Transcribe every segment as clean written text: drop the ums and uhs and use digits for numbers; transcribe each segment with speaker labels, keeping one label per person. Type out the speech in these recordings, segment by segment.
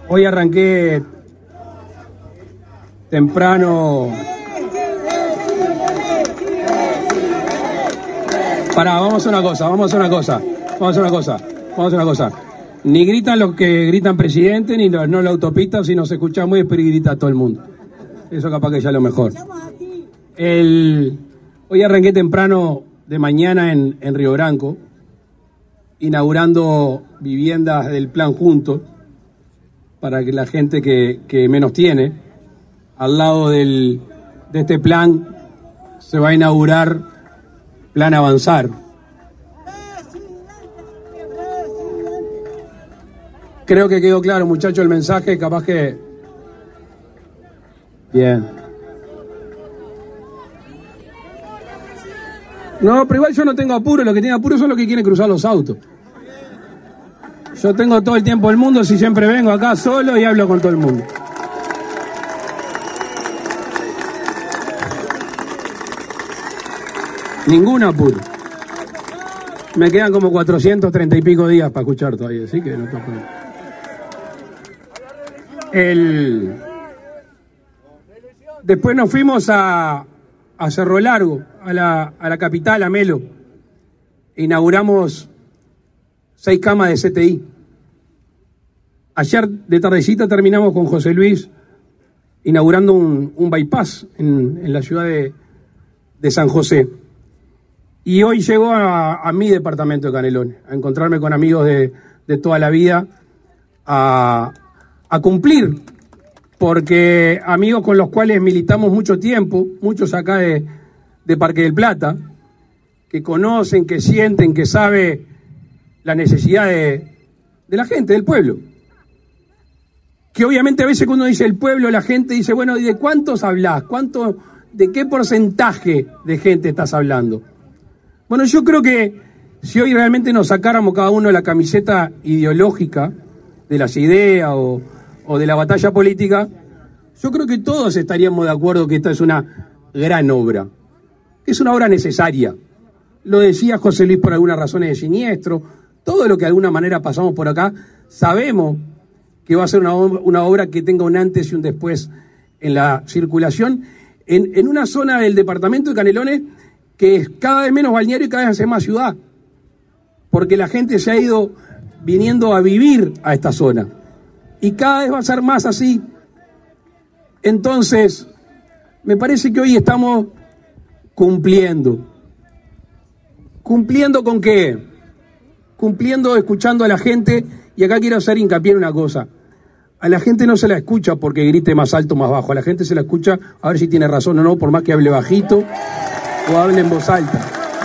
Speaker 1: Hoy arranqué temprano. Vamos a hacer una cosa. Ni gritan los que gritan presidente, ni no la autopista, si nos escucha muy, pero grita todo el mundo. Eso capaz que ya es lo mejor. Hoy arranqué temprano de mañana en Río Branco, inaugurando viviendas del Plan Juntos, para que la gente que menos tiene, al lado de este plan, se va a inaugurar Plan Avanzar. Creo que quedó claro, muchachos, el mensaje, capaz que... Bien. No, pero igual yo no tengo apuro, lo que tiene apuro son los que quieren cruzar los autos. Yo tengo todo el tiempo del mundo, si siempre vengo acá solo y hablo con todo el mundo. Ningún apuro. Me quedan como 430 y pico días para escuchar todavía, así que no tengo problema. Después nos fuimos a Cerro Largo, a la capital, a Melo. Inauguramos 6 camas de CTI. Ayer de tardecita terminamos con José Luis inaugurando un bypass en la ciudad de San José. Y hoy llego a mi departamento de Canelones, a encontrarme con amigos de toda la vida, a cumplir, porque amigos con los cuales militamos mucho tiempo, muchos acá de Parque del Plata, que conocen, que sienten, que saben la necesidad de la gente, del pueblo. Que obviamente a veces cuando uno dice el pueblo, la gente dice, bueno, ¿de cuántos hablas? ¿De qué porcentaje de gente estás hablando? Bueno, yo creo que si hoy realmente nos sacáramos cada uno la camiseta ideológica de las ideas o de la batalla política, yo creo que todos estaríamos de acuerdo que esta es una gran obra, que es una obra necesaria. Lo decía José Luis por algunas razones de siniestro, todo lo que de alguna manera pasamos por acá, sabemos que va a ser una obra que tenga un antes y un después en la circulación, en una zona del departamento de Canelones que es cada vez menos balneario y cada vez más ciudad, porque la gente se ha ido viniendo a vivir a esta zona, y cada vez va a ser más así. Entonces, me parece que hoy estamos cumpliendo. ¿Cumpliendo con qué? Cumpliendo escuchando a la gente, y acá quiero hacer hincapié en una cosa. A la gente no se la escucha porque grite más alto o más bajo, a la gente se la escucha a ver si tiene razón o no, por más que hable bajito o hable en voz alta.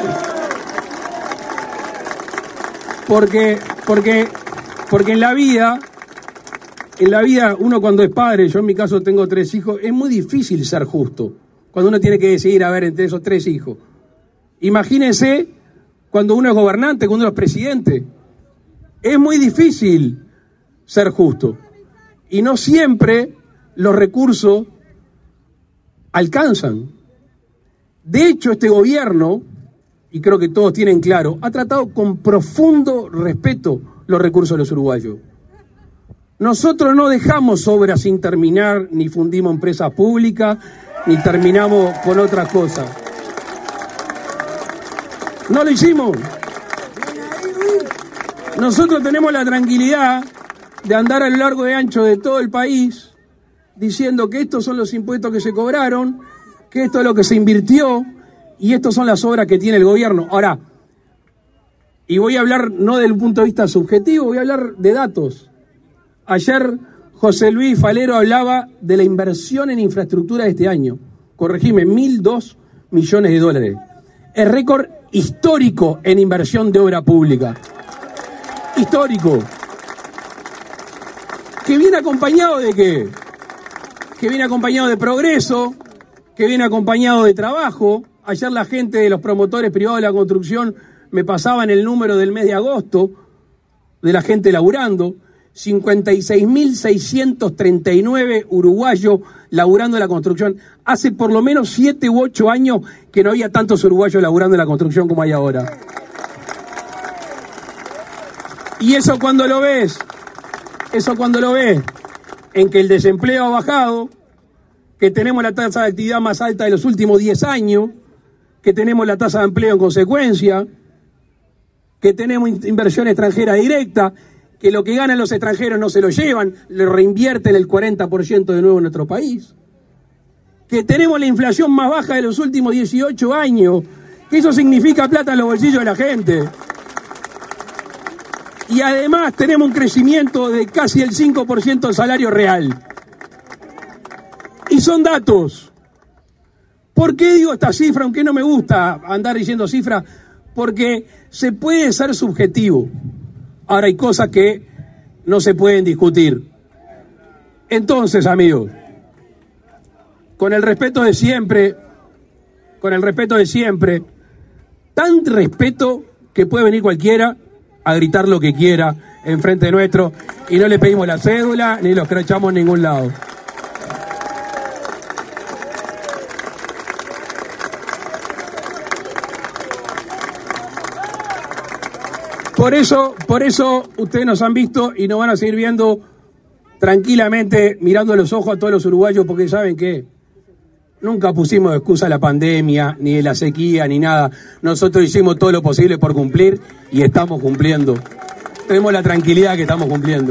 Speaker 1: Porque en la vida uno cuando es padre, yo en mi caso tengo 3 hijos, es muy difícil ser justo cuando uno tiene que decidir, a ver, entre esos 3 hijos. Imagínense cuando uno es gobernante, cuando uno es presidente. Es muy difícil ser justo. Y no siempre los recursos alcanzan. De hecho, este gobierno, y creo que todos tienen claro, ha tratado con profundo respeto los recursos de los uruguayos. Nosotros no dejamos obras sin terminar, ni fundimos empresas públicas, ni terminamos con otras cosas. No lo hicimos. Nosotros tenemos la tranquilidad de andar a lo largo y ancho de todo el país diciendo que estos son los impuestos que se cobraron, que esto es lo que se invirtió y estas son las obras que tiene el gobierno. Ahora, y voy a hablar no del punto de vista subjetivo, voy a hablar de datos. Ayer José Luis Falero hablaba de la inversión en infraestructura de este año. Corregime, 1.002 millones de dólares. Es récord histórico en inversión de obra pública. Histórico. ¿Que viene acompañado de qué? Que viene acompañado de progreso, que viene acompañado de trabajo. Ayer la gente de los promotores privados de la construcción me pasaban el número del mes de agosto de la gente laburando. 56.639 uruguayos laburando en la construcción. Hace por lo menos 7 u 8 años que no había tantos uruguayos laburando en la construcción como hay ahora. Y eso cuando lo ves, en que el desempleo ha bajado, que tenemos la tasa de actividad más alta de los últimos 10 años, que tenemos la tasa de empleo en consecuencia, que tenemos inversión extranjera directa, que lo que ganan los extranjeros no se lo llevan, lo reinvierten el 40% de nuevo en nuestro país, que tenemos la inflación más baja de los últimos 18 años, que eso significa plata en los bolsillos de la gente. Y además tenemos un crecimiento de casi el 5% del salario real. Y son datos. ¿Por qué digo esta cifra? Aunque no me gusta andar diciendo cifras, porque se puede ser subjetivo. Ahora hay cosas que no se pueden discutir. Entonces, amigos, con el respeto de siempre, tan respeto que puede venir cualquiera a gritar lo que quiera enfrente nuestro y no le pedimos la cédula ni los crachamos en ningún lado. Por eso ustedes nos han visto y nos van a seguir viendo tranquilamente, mirando a los ojos a todos los uruguayos, porque ¿saben qué? Nunca pusimos de excusa la pandemia, ni de la sequía, ni nada. Nosotros hicimos todo lo posible por cumplir y estamos cumpliendo. Tenemos la tranquilidad que estamos cumpliendo.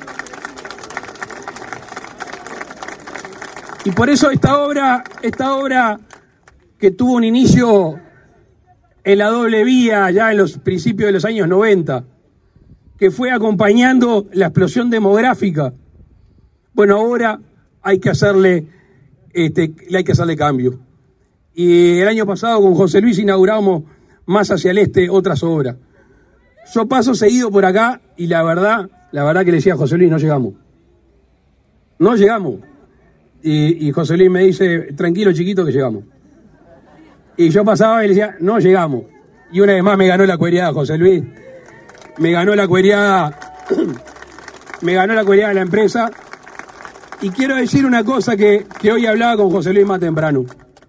Speaker 1: Y por eso esta obra que tuvo un inicio en la doble vía ya en los principios de los años 90, que fue acompañando la explosión demográfica, bueno, ahora hay que hacerle cambio. Y el año pasado con José Luis inauguramos más hacia el este otras obras. Yo paso seguido por acá y la verdad que le decía a José Luis, no llegamos. Y José Luis me dice, tranquilo chiquito que llegamos. Y yo pasaba y le decía, no llegamos. Y una vez más me ganó la cuereada, José Luis. Me ganó la cuereada de la empresa. Y quiero decir una cosa que hoy hablaba con José Luis más temprano.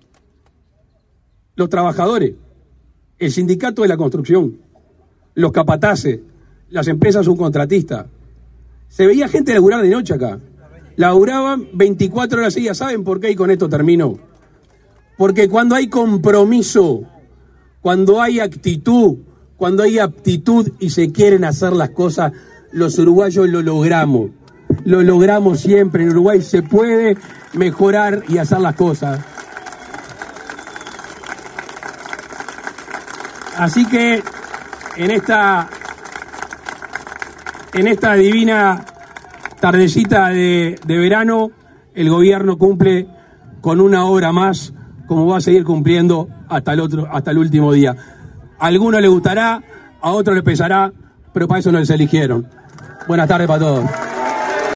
Speaker 1: Los trabajadores, el sindicato de la construcción, los capataces, las empresas subcontratistas. Se veía gente laburar de noche acá. Laburaban 24 horas seguidas. ¿Saben por qué? Y con esto termino. Porque cuando hay compromiso, cuando hay actitud, cuando hay aptitud y se quieren hacer las cosas, los uruguayos lo logramos. Lo logramos siempre. En Uruguay se puede mejorar y hacer las cosas. Así que en esta divina tardecita de verano, el gobierno cumple con una obra más, como va a seguir cumpliendo hasta el último día. A algunos les gustará, a otros les pesará, pero para eso no les eligieron. Buenas tardes para todos.